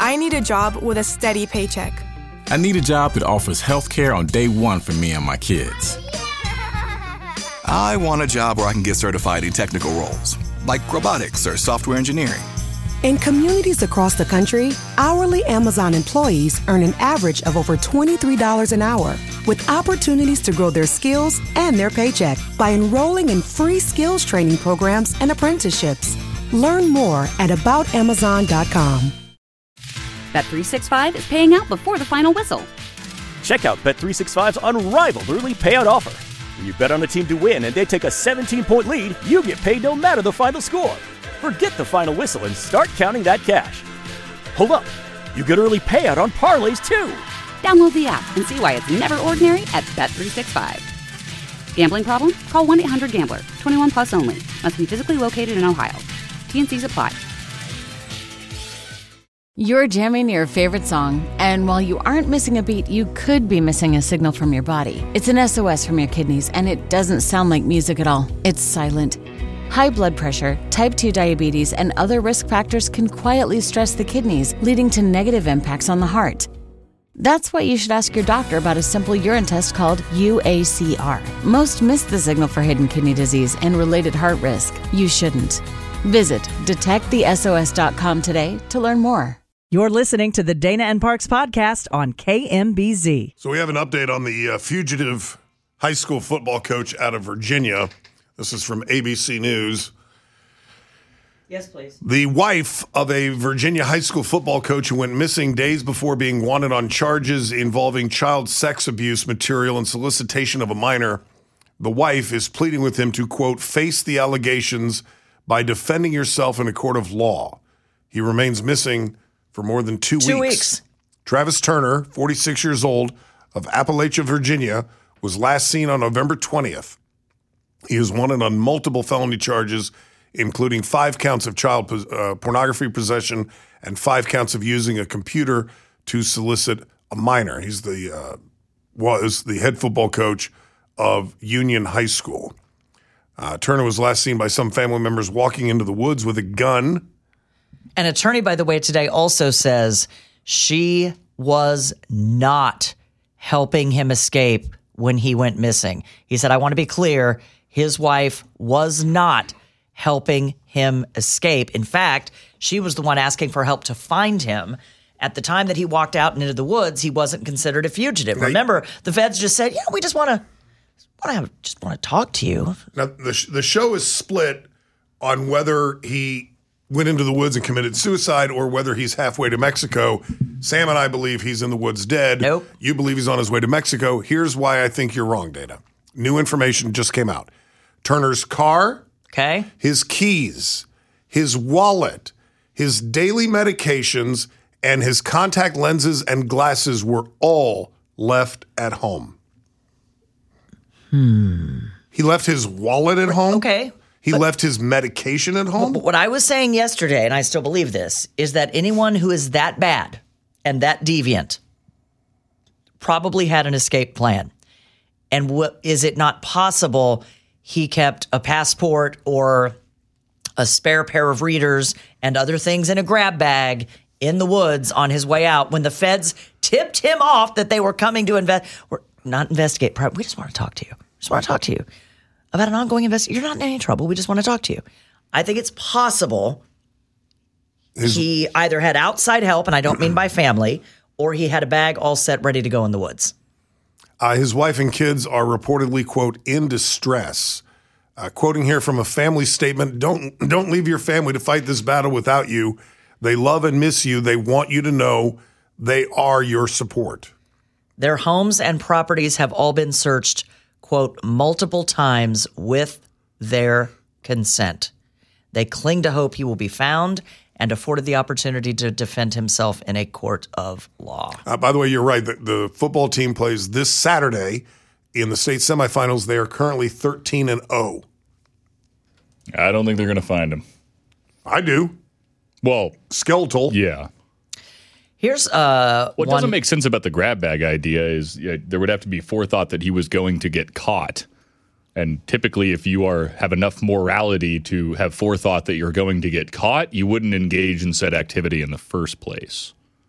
I need a job with a steady paycheck. I need a job that offers health care on day one for me and my kids. I want a job where I can get certified in technical roles, like robotics or software engineering. In communities across the country, hourly Amazon employees earn an average of over $23 an hour, with opportunities to grow their skills and their paycheck by enrolling in free skills training programs and apprenticeships. Learn more at aboutamazon.com. Bet365 is paying out before the final whistle. Check out Bet365's unrivaled early payout offer. When you bet on a team to win and they take a 17-point lead, you get paid no matter the final score. Forget the final whistle and start counting that cash. Hold up. You get early payout on parlays, too. Download the app and see why it's never ordinary at Bet365. Gambling problem? Call 1-800-GAMBLER. 21 plus only. Must be physically located in Ohio. T&Cs apply. You're jamming your favorite song, and while you aren't missing a beat, you could be missing a signal from your body. It's an SOS from your kidneys, and it doesn't sound like music at all. It's silent. High blood pressure, type 2 diabetes, and other risk factors can quietly stress the kidneys, leading to negative impacts on the heart. That's why you should ask your doctor about a simple urine test called UACR. Most miss the signal for hidden kidney disease and related heart risk. You shouldn't. Visit detectthesos.com today to learn more. You're listening to the Dana and Parks podcast on KMBZ. So we have an update on the fugitive high school football coach out of Virginia. This is from ABC News. Yes, please. The wife of a Virginia high school football coach who went missing days before being wanted on charges involving child sex abuse material and solicitation of a minor. The wife is pleading with him to, quote, face the allegations by defending yourself in a court of law. He remains missing for more than 2 weeks. 2 weeks. Travis Turner, 46 years old, of Appalachia, Virginia, was last seen on November 20th. He is wanted on multiple felony charges, including 5 counts of child pornography possession and 5 counts of using a computer to solicit a minor. He's was the head football coach of Union High School. Turner was last seen by some family members walking into the woods with a gun. An attorney, by the way, today also says she was not helping him escape when he went missing. He said, I want to be clear, his wife was not helping him escape. In fact, she was the one asking for help to find him. At the time that he walked out into the woods, he wasn't considered a fugitive. Remember, the feds just said, yeah, we just want to talk to you. Now, the show is split on whether he went into the woods and committed suicide or whether he's halfway to Mexico. Sam and I believe he's in the woods dead. Nope. You believe he's on his way to Mexico. Here's why I think you're wrong, Dana. New information just came out. Turner's car, his keys, his wallet, his daily medications, and his contact lenses and glasses were all left at home. He left his wallet at home. Okay. He left his medication at home. But what I was saying yesterday, and I still believe this, is that anyone who is that bad and that deviant probably had an escape plan. And is it not possible he kept a passport or a spare pair of readers and other things in a grab bag in the woods on his way out when the feds tipped him off that they were coming to investigate. We just want to talk to you. Just want to talk to you about an ongoing investigation. You're not in any trouble. We just want to talk to you. I think it's possible he either had outside help, and I don't mean by family, or he had a bag all set ready to go in the woods. His wife and kids are reportedly, quote, in distress. Quoting here from a family statement, don't leave your family to fight this battle without you. They love and miss you. They want you to know they are your support. Their homes and properties have all been searched, quote, multiple times with their consent. They cling to hope he will be found and afforded the opportunity to defend himself in a court of law. By the way, you're right. The football team plays this Saturday in the state semifinals. They are currently 13-0. I don't think they're going to find him. I do. Well, skeletal. Yeah. Here's what doesn't make sense about the grab bag idea is there would have to be forethought that he was going to get caught. And typically, if you have enough morality to have forethought that you're going to get caught, you wouldn't engage in said activity in the first place.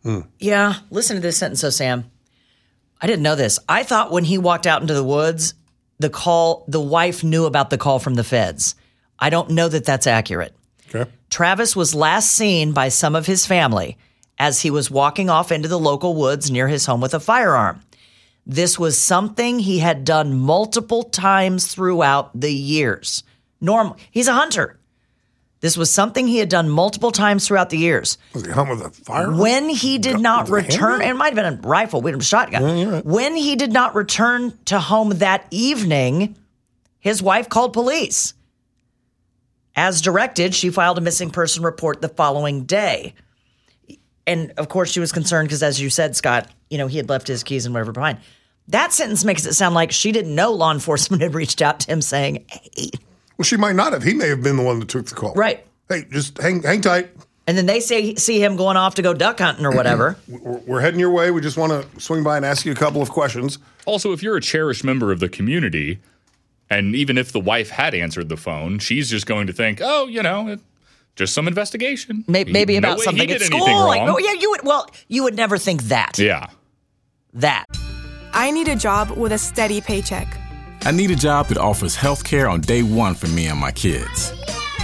Yeah, listen to this sentence, Sam. I didn't know this. I thought when he walked out into the woods, the wife knew about the call from the feds. I don't know that that's accurate. Okay. Travis was last seen by some of his family as he was walking off into the local woods near his home with a firearm. This was something he had done multiple times throughout the years. He's a hunter. This was something he had done multiple times throughout the years. Was he home with a firearm? When he did not return, it might have been a rifle, a shotgun. Yeah, you're right. When he did not return to home that evening, his wife called police. As directed, she filed a missing person report the following day. And of course, she was concerned because, as you said, Scott, he had left his keys and whatever behind. That sentence makes it sound like she didn't know law enforcement had reached out to him saying, hey. Well, she might not have. He may have been the one that took the call. Right. Hey, just hang tight. And then they see him going off to go duck hunting or whatever. We're heading your way. We just want to swing by and ask you a couple of questions. Also, if you're a cherished member of the community, and even if the wife had answered the phone, she's just going to think, just some investigation. Maybe about no something he at did school. anything wrong. You would never think that. Yeah. That. I need a job with a steady paycheck. I need a job that offers health care on day one for me and my kids.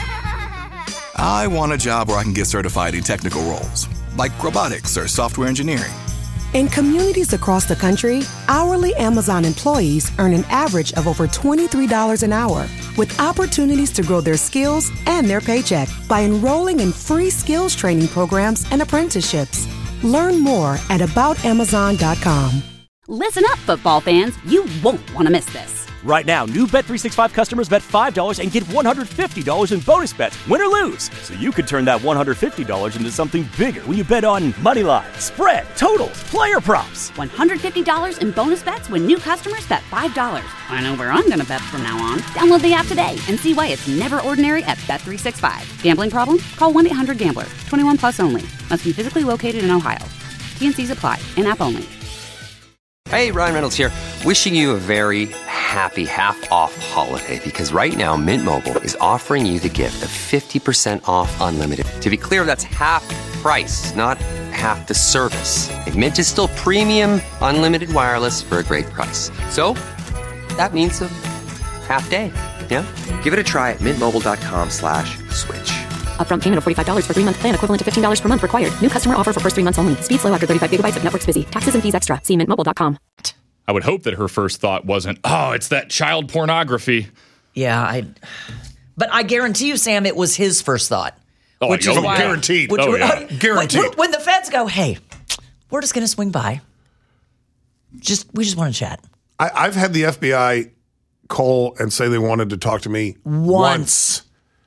I want a job where I can get certified in technical roles, like robotics or software engineering. In communities across the country, hourly Amazon employees earn an average of over $23 an hour, with opportunities to grow their skills and their paycheck by enrolling in free skills training programs and apprenticeships. Learn more at aboutamazon.com. Listen up, football fans. You won't want to miss this. Right now, new Bet365 customers bet $5 and get $150 in bonus bets, win or lose. So you could turn that $150 into something bigger when you bet on money line, spread, totals, player props. $150 in bonus bets when new customers bet $5. I know where I'm going to bet from now on. Download the app today and see why it's never ordinary at Bet365. Gambling problem? Call 1-800-GAMBLER. 21 plus only. Must be physically located in Ohio. T&Cs apply. In-app only. Hey, Ryan Reynolds here. Wishing you a very happy half-off holiday, because right now Mint Mobile is offering you the gift of 50% off unlimited. To be clear, that's half price, not half the service. And Mint is still premium unlimited wireless for a great price. So that means a half day. Yeah? Give it a try at mintmobile.com/switch. Upfront payment of $45 for 3-month plan, equivalent to $15 per month required. New customer offer for first 3 months only. Speed slow after 35 gigabytes if network's busy. Taxes and fees extra. See mintmobile.com. I would hope that her first thought wasn't, it's that child pornography. Yeah, but I guarantee you, Sam, it was his first thought. Which is why, guaranteed. Guaranteed. When the feds go, hey, we're just going to swing by. We just want to chat. I've had the FBI call and say they wanted to talk to me once.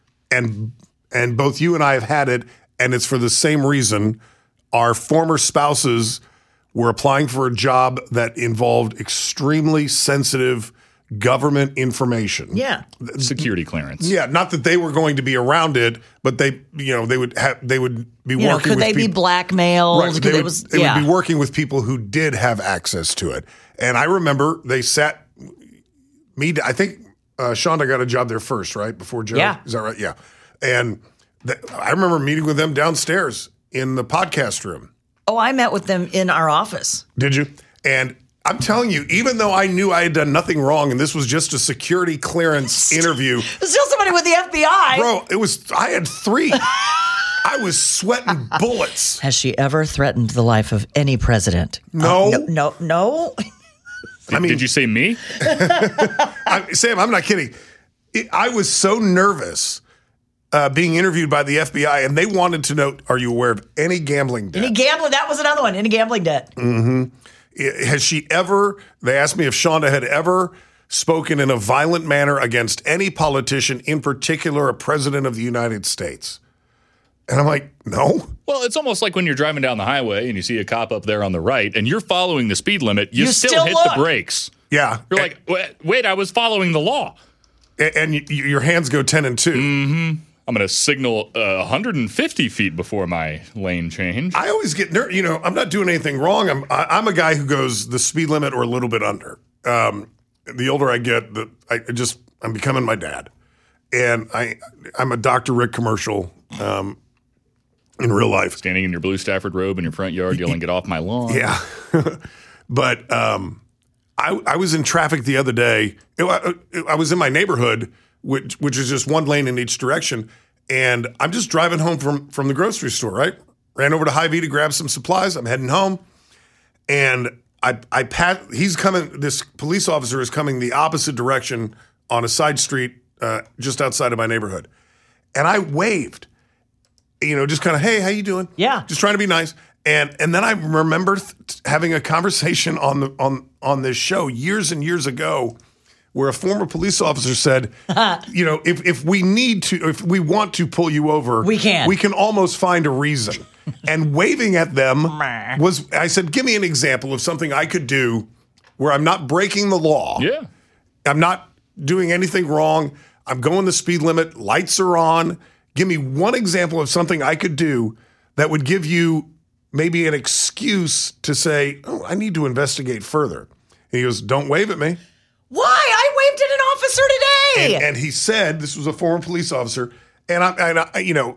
And both you and I have had it, and it's for the same reason. Our former spouses were applying for a job that involved extremely sensitive government information. Yeah. Security clearance. Yeah, not that they were going to be around it, but they would be working could with they be blackmailed? Right, they would be working with people who did have access to it. And I remember they sat me, I think Shonda got a job there first, right? Before Joe? Yeah. Is that right? Yeah. And I remember meeting with them downstairs in the podcast room. Oh, I met with them in our office. Did you? And I'm telling you, even though I knew I had done nothing wrong and this was just a security clearance interview. Still somebody with the FBI. Bro, I had 3. I was sweating bullets. Has she ever threatened the life of any president? No. No. Did you say me? Sam, I'm not kidding. I was so nervous being interviewed by the FBI, and they wanted to know, are you aware of any gambling debt? That was another one. Any gambling debt. Mm-hmm. Has she ever, they asked me if Shonda had ever spoken in a violent manner against any politician, in particular a president of the United States. And I'm like, no. Well, it's almost like when you're driving down the highway and you see a cop up there on the right and you're following the speed limit, you still hit the brakes. Yeah. You're like, wait, I was following the law. And your hands go 10 and 2. Mm-hmm. I'm going to signal 150 feet before my lane change. I always get nervous. I'm not doing anything wrong. I'm a guy who goes the speed limit or a little bit under. The older I get, I'm becoming my dad. And I'm a Dr. Rick commercial. in real life. Standing in your blue Stafford robe in your front yard yelling, "Get off my lawn." Yeah. But I was in traffic the other day. I was in my neighborhood, which is just one lane in each direction. And I'm just driving home from the grocery store, right? Ran over to Hy-Vee to grab some supplies. I'm heading home. And he's coming, this police officer is coming the opposite direction on a side street just outside of my neighborhood. And I waved, just kind of, hey, how you doing? Yeah. Just trying to be nice. And then I remember having a conversation on this show years and years ago where a former police officer said, if we want to pull you over, we can almost find a reason. And waving at them I said, give me an example of something I could do where I'm not breaking the law. Yeah. I'm not doing anything wrong. I'm going the speed limit. Lights are on. Give me one example of something I could do that would give you maybe an excuse to say, oh, I need to investigate further. And he goes, don't wave at me. Why? I waved at an officer today. And he said, this was a former police officer, and I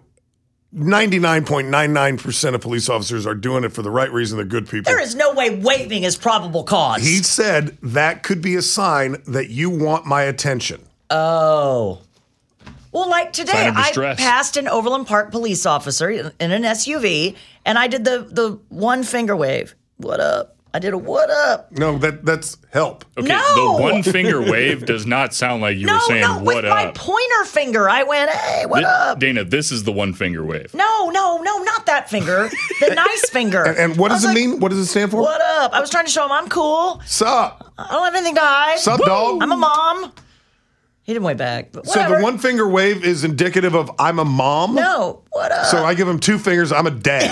99.99% of police officers are doing it for the right reason. They're good people. There is no way waving is probable cause. He said that could be a sign that you want my attention. Oh. Well, like today, I distress. passed an Overland Park police officer in an SUV, and I did the one finger wave. What up? I did a what up. No, that's help. Okay, No! The one finger wave does not sound like you were saying what with my up. pointer finger, I went, hey, what up? Dana, this is the one finger wave. No, not that finger. The nice finger. And what does it mean? What does it stand for? What up? I was trying to show him I'm cool. Sup? I don't have anything to hide. Sup, dog? I'm a mom. He didn't wave back. But So whatever. the one finger wave is indicative of I'm a mom? No, what up? So I give him two fingers, I'm a dad.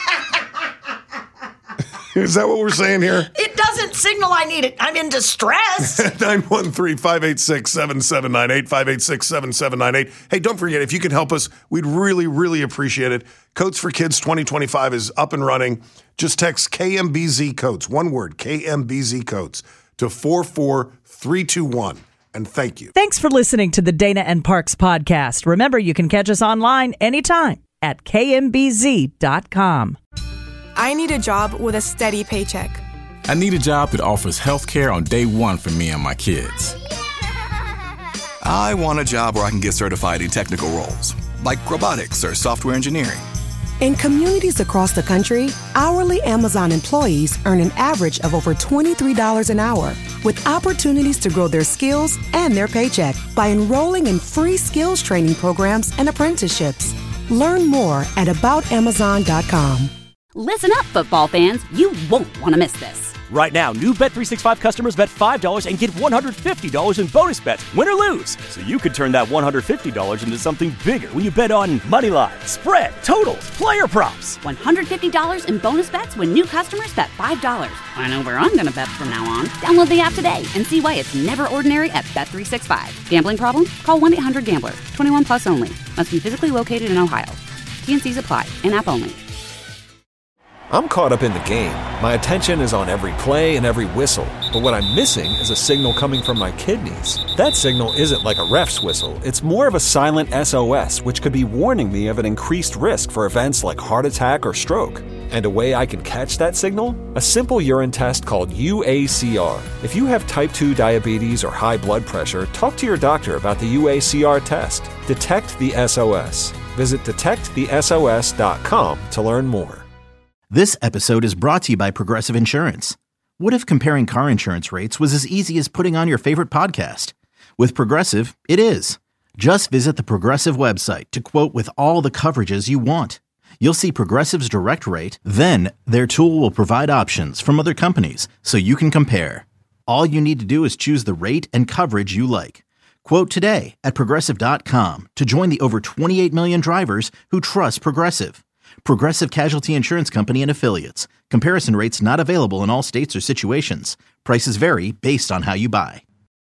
Is that what we're saying here? It doesn't signal I need it. I'm in distress. 913-586-7798, 586-7798. Hey, don't forget, if you can help us, we'd really, really appreciate it. Coats for Kids 2025 is up and running. Just text KMBZ Coats, one word, KMBZ Coats, to 44321. And thank you. Thanks for listening to the Dana and Parks podcast. Remember, you can catch us online anytime at kmbz.com. I need a job with a steady paycheck. I need a job that offers health care on day one for me and my kids. I want a job where I can get certified in technical roles, like robotics or software engineering. In communities across the country, hourly Amazon employees earn an average of over $23 an hour, with opportunities to grow their skills and their paycheck by enrolling in free skills training programs and apprenticeships. Learn more at aboutamazon.com. Listen up, football fans. You won't want to miss this. Right now, new Bet365 customers bet $5 and get $150 in bonus bets, win or lose. So you could turn that $150 into something bigger when you bet on money line, spread, totals, player props. $150 in bonus bets when new customers bet $5. I know where I'm going to bet from now on. Download the app today and see why it's never ordinary at Bet365. Gambling problem? Call 1-800-GAMBLER. 21 plus only. Must be physically located in Ohio. T&Cs apply. In-app only. I'm caught up in the game. My attention is on every play and every whistle. But what I'm missing is a signal coming from my kidneys. That signal isn't like a ref's whistle. It's more of a silent SOS, which could be warning me of an increased risk for events like heart attack or stroke. And a way I can catch that signal? A simple urine test called UACR. If you have type 2 diabetes or high blood pressure, talk to your doctor about the UACR test. Detect the SOS. Visit detectthesos.com to learn more. This episode is brought to you by Progressive Insurance. What if comparing car insurance rates was as easy as putting on your favorite podcast? With Progressive, it is. Just visit the Progressive website to quote with all the coverages you want. You'll see Progressive's direct rate, then their tool will provide options from other companies so you can compare. All you need to do is choose the rate and coverage you like. Quote today at Progressive.com to join the over 28 million drivers who trust Progressive. Progressive Casualty Insurance Company and Affiliates. Comparison rates not available in all states or situations. Prices vary based on how you buy.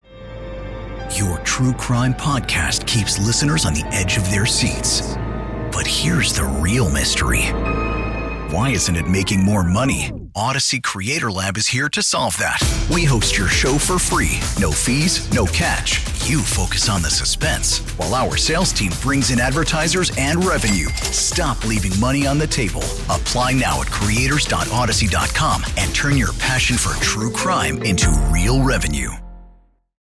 Your true crime podcast keeps listeners on the edge of their seats. But here's the real mystery. Why isn't it making more money? Odyssey Creator Lab is here to solve that. We host your show for free. No fees, no catch. You focus on the suspense, while our sales team brings in advertisers and revenue. Stop leaving money on the table. Apply now at creators.odyssey.com and turn your passion for true crime into real revenue.